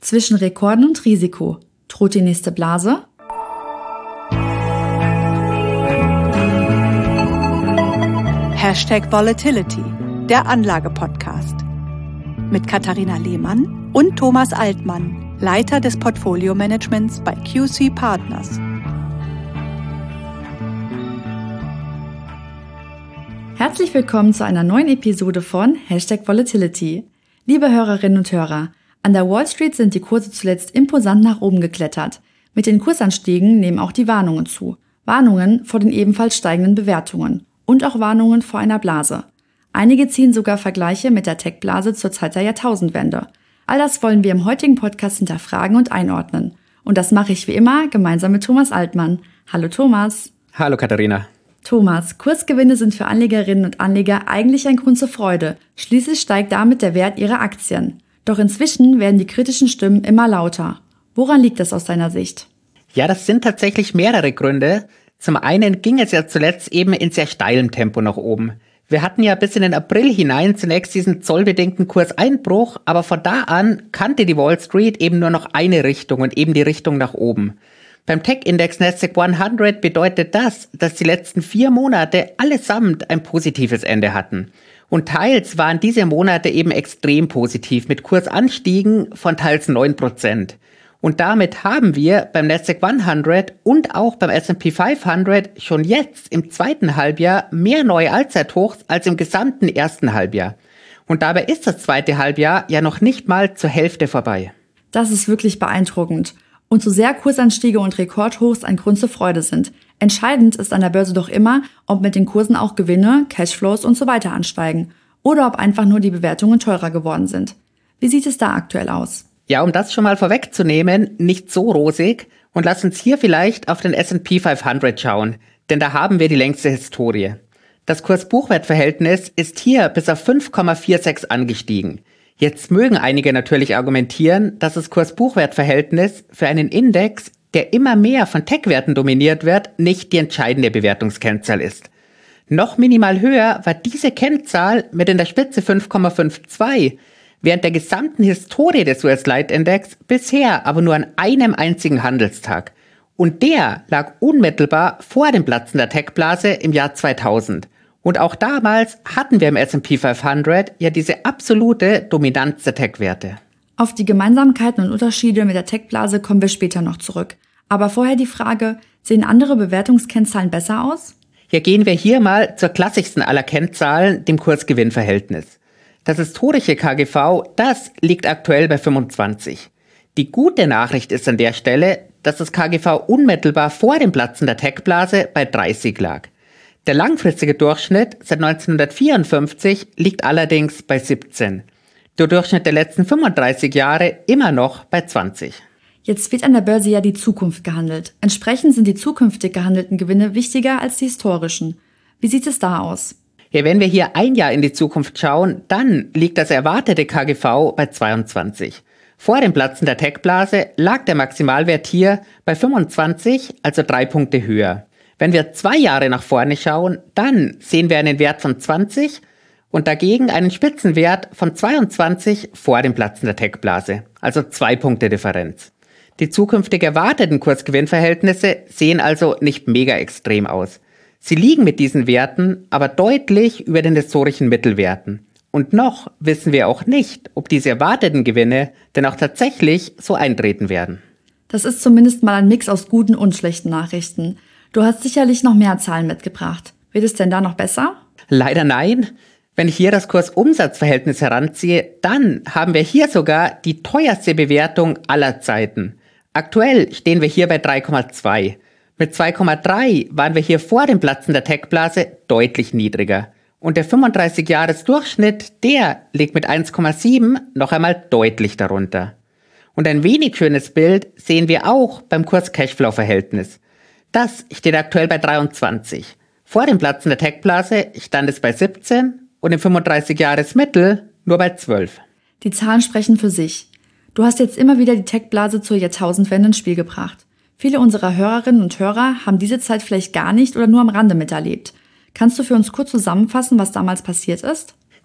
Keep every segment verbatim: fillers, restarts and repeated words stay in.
Zwischen Rekorden und Risiko. Droht die nächste Blase? Hashtag Volatility, der Anlage-Podcast. Mit Katharina Lehmann und Thomas Altmann, Leiter des Portfolio-Managements bei Q C Partners. Herzlich willkommen zu einer neuen Episode von Hashtag Volatility. Liebe Hörerinnen und Hörer, an der Wall Street sind die Kurse zuletzt imposant nach oben geklettert. Mit den Kursanstiegen nehmen auch die Warnungen zu. Warnungen vor den ebenfalls steigenden Bewertungen und auch Warnungen vor einer Blase. Einige ziehen sogar Vergleiche mit der Tech-Blase zur Zeit der Jahrtausendwende. All das wollen wir im heutigen Podcast hinterfragen und einordnen. Und das mache ich wie immer gemeinsam mit Thomas Altmann. Hallo Thomas. Hallo Katharina. Thomas, Kursgewinne sind für Anlegerinnen und Anleger eigentlich ein Grund zur Freude. Schließlich steigt damit der Wert ihrer Aktien. Doch inzwischen werden die kritischen Stimmen immer lauter. Woran liegt das aus deiner Sicht? Ja, das sind tatsächlich mehrere Gründe. Zum einen ging es ja zuletzt eben in sehr steilem Tempo nach oben. Wir hatten ja bis in den April hinein zunächst diesen zollbedingten Kurseinbruch, aber von da an kannte die Wall Street eben nur noch eine Richtung und eben die Richtung nach oben. Beim Tech-Index Nasdaq hundert bedeutet das, dass die letzten vier Monate allesamt ein positives Ende hatten. Und teils waren diese Monate eben extrem positiv mit Kursanstiegen von teils neun Prozent. Und damit haben wir beim Nasdaq hundert und auch beim S and P fünfhundert schon jetzt im zweiten Halbjahr mehr neue Allzeithochs als im gesamten ersten Halbjahr. Und dabei ist das zweite Halbjahr ja noch nicht mal zur Hälfte vorbei. Das ist wirklich beeindruckend. Und so sehr Kursanstiege und Rekordhochs ein Grund zur Freude sind. Entscheidend ist an der Börse doch immer, ob mit den Kursen auch Gewinne, Cashflows und so weiter ansteigen oder ob einfach nur die Bewertungen teurer geworden sind. Wie sieht es da aktuell aus? Ja, um das schon mal vorwegzunehmen, nicht so rosig, und lass uns hier vielleicht auf den S and P fünfhundert schauen, denn da haben wir die längste Historie. Das Kurs-Buchwert-Verhältnis ist hier bis auf fünf Komma sechsundvierzig angestiegen. Jetzt mögen einige natürlich argumentieren, dass das Kurs-Buchwert-Verhältnis für einen Index, der immer mehr von Tech-Werten dominiert wird, nicht die entscheidende Bewertungskennzahl ist. Noch minimal höher war diese Kennzahl mit in der Spitze fünf Komma zweiundfünfzig, während der gesamten Historie des U S-Leitindex bisher aber nur an einem einzigen Handelstag. Und der lag unmittelbar vor dem Platzen der Tech-Blase im Jahr zweitausend. Und auch damals hatten wir im S and P fünfhundert ja diese absolute Dominanz der Tech-Werte. Auf die Gemeinsamkeiten und Unterschiede mit der Tech-Blase kommen wir später noch zurück. Aber vorher die Frage, sehen andere Bewertungskennzahlen besser aus? Ja, gehen wir hier mal zur klassischsten aller Kennzahlen, dem Kurs-Gewinn-Verhältnis. Das historische K G V, das liegt aktuell bei fünfundzwanzig. Die gute Nachricht ist an der Stelle, dass das K G V unmittelbar vor dem Platzen der Tech-Blase bei dreißig lag. Der langfristige Durchschnitt seit neunzehnhundertvierundfünfzig liegt allerdings bei siebzehn. Der Durchschnitt der letzten fünfunddreißig Jahre immer noch bei zwanzig. Jetzt wird an der Börse ja die Zukunft gehandelt. Entsprechend sind die zukünftig gehandelten Gewinne wichtiger als die historischen. Wie sieht es da aus? Ja, wenn wir hier ein Jahr in die Zukunft schauen, dann liegt das erwartete K G V bei zweiundzwanzig. Vor dem Platzen der Tech-Blase lag der Maximalwert hier bei fünfundzwanzig, also drei Punkte höher. Wenn wir zwei Jahre nach vorne schauen, dann sehen wir einen Wert von zwanzig und dagegen einen Spitzenwert von zweiundzwanzig vor dem Platzen der Tech-Blase, also zwei Punkte Differenz. Die zukünftig erwarteten Kursgewinnverhältnisse sehen also nicht mega extrem aus. Sie liegen mit diesen Werten aber deutlich über den historischen Mittelwerten. Und noch wissen wir auch nicht, ob diese erwarteten Gewinne denn auch tatsächlich so eintreten werden. Das ist zumindest mal ein Mix aus guten und schlechten Nachrichten. Du hast sicherlich noch mehr Zahlen mitgebracht. Wird es denn da noch besser? Leider nein. Wenn ich hier das Kurs-Umsatz-Verhältnis heranziehe, dann haben wir hier sogar die teuerste Bewertung aller Zeiten. Aktuell stehen wir hier bei drei Komma zwei. Mit zwei Komma drei waren wir hier vor dem Platzen der Tech-Blase deutlich niedriger. Und der fünfunddreißig-Jahres-Durchschnitt, der liegt mit eins Komma sieben noch einmal deutlich darunter. Und ein wenig schönes Bild sehen wir auch beim Kurs-Cashflow-Verhältnis. Das steht aktuell bei dreiundzwanzig. Vor dem Platzen der Tech-Blase stand es bei siebzehn und im fünfunddreißig-Jahres-Mittel nur bei zwölf. Die Zahlen sprechen für sich. Du hast jetzt immer wieder die Tech-Blase zur Jahrtausendwende ins Spiel gebracht. Viele unserer Hörerinnen und Hörer haben diese Zeit vielleicht gar nicht oder nur am Rande miterlebt. Kannst du für uns kurz zusammenfassen, was damals passiert ist?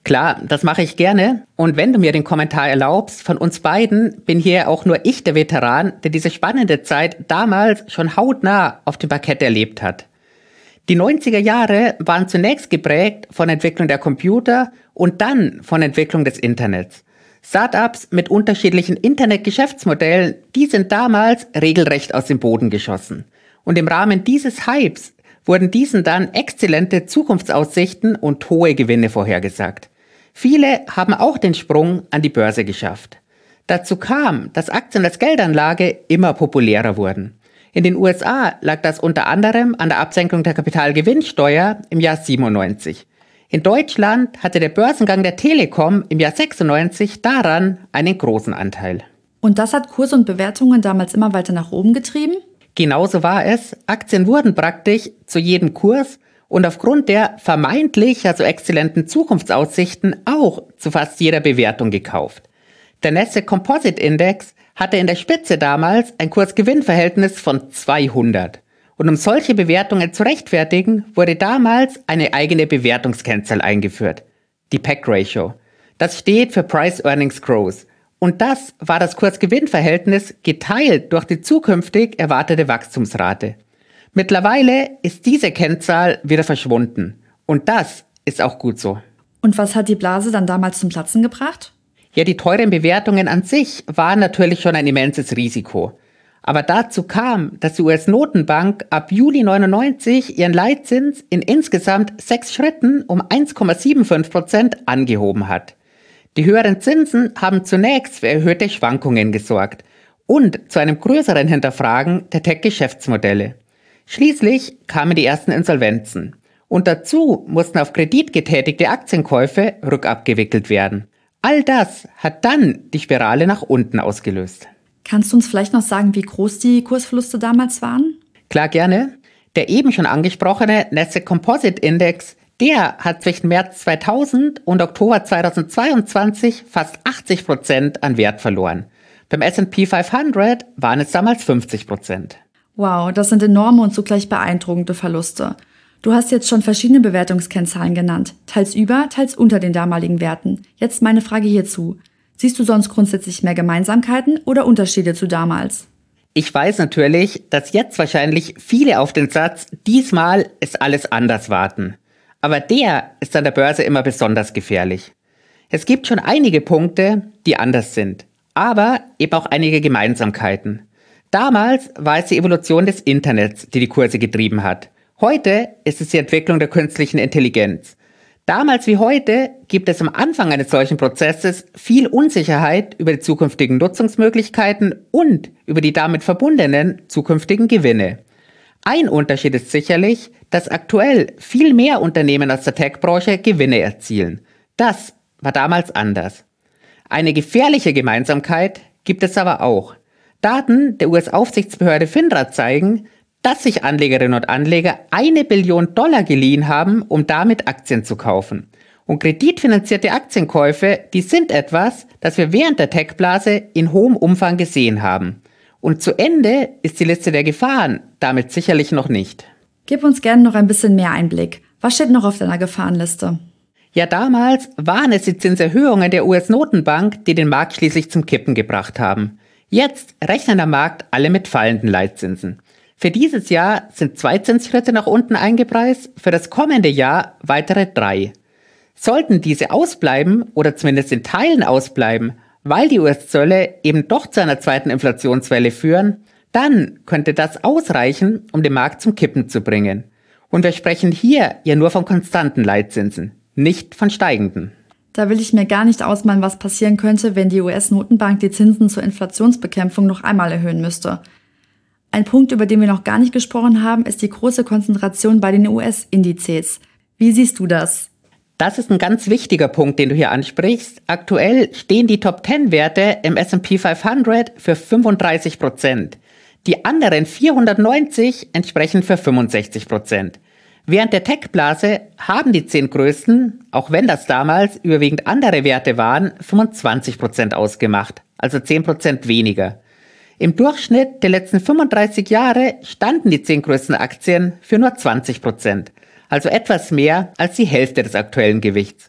Klar, das mache ich gerne. Und wenn du mir den Kommentar erlaubst, von uns beiden bin hier auch nur ich der Veteran, der diese spannende Zeit damals schon hautnah auf dem Parkett erlebt hat. Die neunziger Jahre waren zunächst geprägt von Entwicklung der Computer und dann von Entwicklung des Internets. Startups mit unterschiedlichen Internetgeschäftsmodellen, die sind damals regelrecht aus dem Boden geschossen. Und im Rahmen dieses Hypes wurden diesen dann exzellente Zukunftsaussichten und hohe Gewinne vorhergesagt. Viele haben auch den Sprung an die Börse geschafft. Dazu kam, dass Aktien als Geldanlage immer populärer wurden. In den U S A lag das unter anderem an der Absenkung der Kapitalgewinnsteuer im Jahr siebenundneunzig. In Deutschland hatte der Börsengang der Telekom im Jahr sechsundneunzig daran einen großen Anteil. Und das hat Kurse und Bewertungen damals immer weiter nach oben getrieben? Genauso war es. Aktien wurden praktisch zu jedem Kurs und aufgrund der vermeintlich also exzellenten Zukunftsaussichten auch zu fast jeder Bewertung gekauft. Der Nasdaq Composite Index hatte in der Spitze damals ein Kurs-Gewinn-Verhältnis von zweihundert. Und um solche Bewertungen zu rechtfertigen, wurde damals eine eigene Bewertungskennzahl eingeführt, die P E G Ratio. Das steht für Price Earnings Growth. Und das war das Kurs-Gewinn-Verhältnis geteilt durch die zukünftig erwartete Wachstumsrate. Mittlerweile ist diese Kennzahl wieder verschwunden. Und das ist auch gut so. Und was hat die Blase dann damals zum Platzen gebracht? Ja, die teuren Bewertungen an sich waren natürlich schon ein immenses Risiko. Aber dazu kam, dass die U S-Notenbank ab Juli neunundneunzig ihren Leitzins in insgesamt sechs Schritten um eins Komma fünfundsiebzig Prozent angehoben hat. Die höheren Zinsen haben zunächst für erhöhte Schwankungen gesorgt und zu einem größeren Hinterfragen der Tech-Geschäftsmodelle. Schließlich kamen die ersten Insolvenzen. Und dazu mussten auf Kredit getätigte Aktienkäufe rückabgewickelt werden. All das hat dann die Spirale nach unten ausgelöst. Kannst du uns vielleicht noch sagen, wie groß die Kursverluste damals waren? Klar, gerne. Der eben schon angesprochene Nasdaq Composite Index, der hat zwischen März zweitausend und Oktober zweitausendzweiundzwanzig fast achtzig Prozent an Wert verloren. Beim S and P fünfhundert waren es damals fünfzig Prozent. Wow, das sind enorme und zugleich beeindruckende Verluste. Du hast jetzt schon verschiedene Bewertungskennzahlen genannt, teils über, teils unter den damaligen Werten. Jetzt meine Frage hierzu. Siehst du sonst grundsätzlich mehr Gemeinsamkeiten oder Unterschiede zu damals? Ich weiß natürlich, dass jetzt wahrscheinlich viele auf den Satz, diesmal ist alles anders warten. Aber der ist an der Börse immer besonders gefährlich. Es gibt schon einige Punkte, die anders sind, aber eben auch einige Gemeinsamkeiten. Damals war es die Evolution des Internets, die die Kurse getrieben hat. Heute ist es die Entwicklung der künstlichen Intelligenz. Damals wie heute gibt es am Anfang eines solchen Prozesses viel Unsicherheit über die zukünftigen Nutzungsmöglichkeiten und über die damit verbundenen zukünftigen Gewinne. Ein Unterschied ist sicherlich, dass aktuell viel mehr Unternehmen aus der Tech-Branche Gewinne erzielen. Das war damals anders. Eine gefährliche Gemeinsamkeit gibt es aber auch. Daten der U S-Aufsichtsbehörde FINRA zeigen, dass sich Anlegerinnen und Anleger eine Billion Dollar geliehen haben, um damit Aktien zu kaufen. Und kreditfinanzierte Aktienkäufe, die sind etwas, das wir während der Tech-Blase in hohem Umfang gesehen haben. Und zu Ende ist die Liste der Gefahren damit sicherlich noch nicht. Gib uns gerne noch ein bisschen mehr Einblick. Was steht noch auf deiner Gefahrenliste? Ja, damals waren es die Zinserhöhungen der U S-Notenbank, die den Markt schließlich zum Kippen gebracht haben. Jetzt rechnet der Markt alle mit fallenden Leitzinsen. Für dieses Jahr sind zwei Zinsschritte nach unten eingepreist, für das kommende Jahr weitere drei. Sollten diese ausbleiben oder zumindest in Teilen ausbleiben, weil die U S-Zölle eben doch zu einer zweiten Inflationswelle führen, dann könnte das ausreichen, um den Markt zum Kippen zu bringen. Und wir sprechen hier ja nur von konstanten Leitzinsen, nicht von steigenden. Da will ich mir gar nicht ausmalen, was passieren könnte, wenn die U S-Notenbank die Zinsen zur Inflationsbekämpfung noch einmal erhöhen müsste. Ein Punkt, über den wir noch gar nicht gesprochen haben, ist die große Konzentration bei den U S-Indizes. Wie siehst du das? Das ist ein ganz wichtiger Punkt, den du hier ansprichst. Aktuell stehen die Top zehn Werte im S and P fünfhundert für fünfunddreißig Prozent. Die anderen vierhundertneunzig entsprechen für fünfundsechzig Prozent. Während der Tech-Blase haben die zehn größten, auch wenn das damals überwiegend andere Werte waren, fünfundzwanzig Prozent ausgemacht, also zehn Prozent weniger. Im Durchschnitt der letzten fünfunddreißig Jahre standen die zehn größten Aktien für nur zwanzig Prozent, also etwas mehr als die Hälfte des aktuellen Gewichts.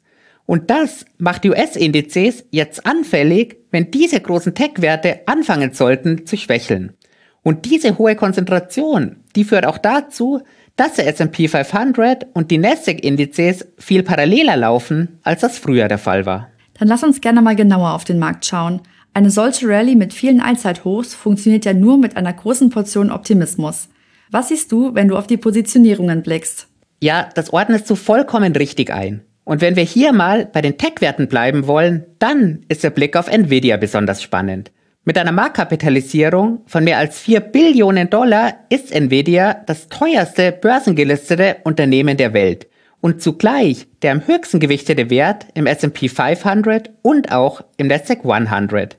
Und das macht die U S-Indizes jetzt anfällig, wenn diese großen Tech-Werte anfangen sollten zu schwächeln. Und diese hohe Konzentration, die führt auch dazu, dass der S and P fünfhundert und die Nasdaq-Indizes viel paralleler laufen, als das früher der Fall war. Dann lass uns gerne mal genauer auf den Markt schauen. Eine solche Rallye mit vielen Allzeithochs funktioniert ja nur mit einer großen Portion Optimismus. Was siehst du, wenn du auf die Positionierungen blickst? Ja, das ordnest du vollkommen richtig ein. Und wenn wir hier mal bei den Tech-Werten bleiben wollen, dann ist der Blick auf Nvidia besonders spannend. Mit einer Marktkapitalisierung von mehr als vier Billionen Dollar ist Nvidia das teuerste börsengelistete Unternehmen der Welt und zugleich der am höchsten gewichtete Wert im S and P fünfhundert und auch im Nasdaq hundert.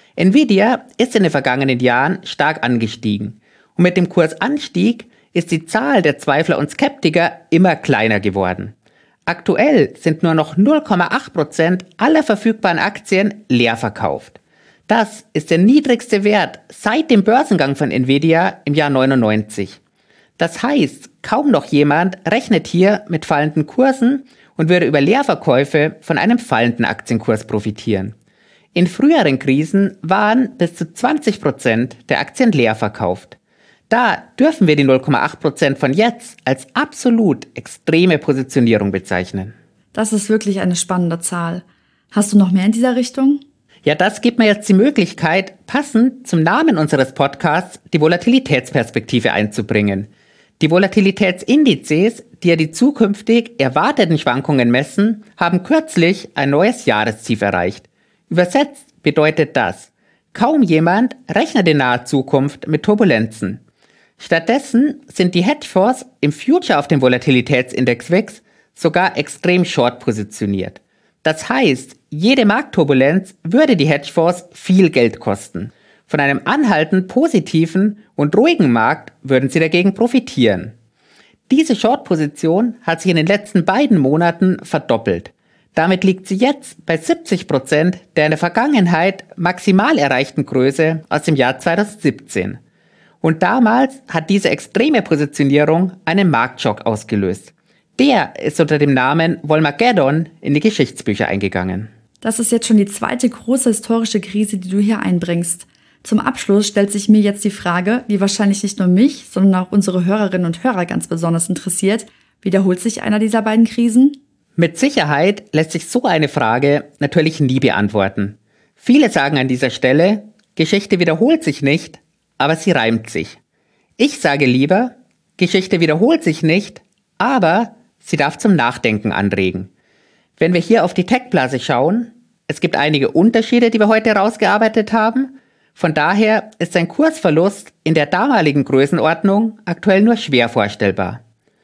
Nvidia ist in den vergangenen Jahren stark angestiegen und mit dem Kursanstieg ist die Zahl der Zweifler und Skeptiker immer kleiner geworden. Aktuell sind nur noch null Komma acht Prozent aller verfügbaren Aktien leer verkauft. Das ist der niedrigste Wert seit dem Börsengang von Nvidia im Jahr neunundneunzig. Das heißt, kaum noch jemand rechnet hier mit fallenden Kursen und würde über Leerverkäufe von einem fallenden Aktienkurs profitieren. In früheren Krisen waren bis zu zwanzig Prozent der Aktien leer verkauft. Da dürfen wir die null Komma acht Prozent von jetzt als absolut extreme Positionierung bezeichnen. Das ist wirklich eine spannende Zahl. Hast du noch mehr in dieser Richtung? Ja, das gibt mir jetzt die Möglichkeit, passend zum Namen unseres Podcasts die Volatilitätsperspektive einzubringen. Die Volatilitätsindizes, die ja die zukünftig erwarteten Schwankungen messen, haben kürzlich ein neues Jahrestief erreicht. Übersetzt bedeutet das, kaum jemand rechnet in naher Zukunft mit Turbulenzen. Stattdessen sind die Hedgefonds im Future auf dem Volatilitätsindex W I X sogar extrem short positioniert. Das heißt, jede Marktturbulenz würde die Hedgefonds viel Geld kosten. Von einem anhaltend positiven und ruhigen Markt würden sie dagegen profitieren. Diese Short-Position hat sich in den letzten beiden Monaten verdoppelt. Damit liegt sie jetzt bei siebzig Prozent der in der Vergangenheit maximal erreichten Größe aus dem Jahr zweitausendsiebzehn. Und damals hat diese extreme Positionierung einen Marktschock ausgelöst. Der ist unter dem Namen Volmageddon in die Geschichtsbücher eingegangen. Das ist jetzt schon die zweite große historische Krise, die du hier einbringst. Zum Abschluss stellt sich mir jetzt die Frage, die wahrscheinlich nicht nur mich, sondern auch unsere Hörerinnen und Hörer ganz besonders interessiert. Wiederholt sich einer dieser beiden Krisen? Mit Sicherheit lässt sich so eine Frage natürlich nie beantworten. Viele sagen an dieser Stelle, Geschichte wiederholt sich nicht, aber sie reimt sich. Ich sage lieber, Geschichte wiederholt sich nicht, aber sie darf zum Nachdenken anregen. Wenn wir hier auf die Tech-Blase schauen, es gibt einige Unterschiede, die wir heute herausgearbeitet haben. Von daher ist ein Kursverlust in der damaligen Größenordnung aktuell nur schwer vorstellbar.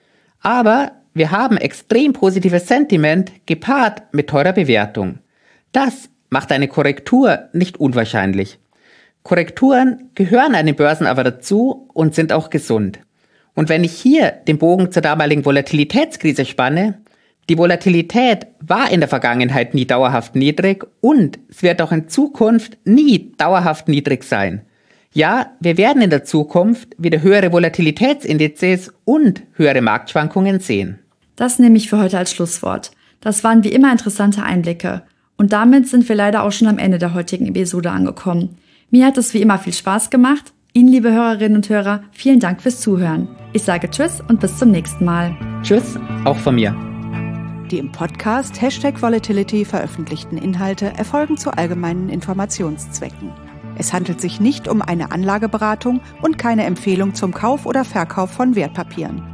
Aber wir haben extrem positives Sentiment gepaart mit teurer Bewertung. Das macht eine Korrektur nicht unwahrscheinlich. Korrekturen gehören an den Börsen aber dazu und sind auch gesund. Und wenn ich hier den Bogen zur damaligen Volatilitätskrise spanne, die Volatilität war in der Vergangenheit nie dauerhaft niedrig und es wird auch in Zukunft nie dauerhaft niedrig sein. Ja, wir werden in der Zukunft wieder höhere Volatilitätsindizes und höhere Marktschwankungen sehen. Das nehme ich für heute als Schlusswort. Das waren wie immer interessante Einblicke. Und damit sind wir leider auch schon am Ende der heutigen Episode angekommen. Mir hat es wie immer viel Spaß gemacht. Ihnen, liebe Hörerinnen und Hörer, vielen Dank fürs Zuhören. Ich sage Tschüss und bis zum nächsten Mal. Tschüss, auch von mir. Die im Podcast Hashtag Volatility veröffentlichten Inhalte erfolgen zu allgemeinen Informationszwecken. Es handelt sich nicht um eine Anlageberatung und keine Empfehlung zum Kauf oder Verkauf von Wertpapieren.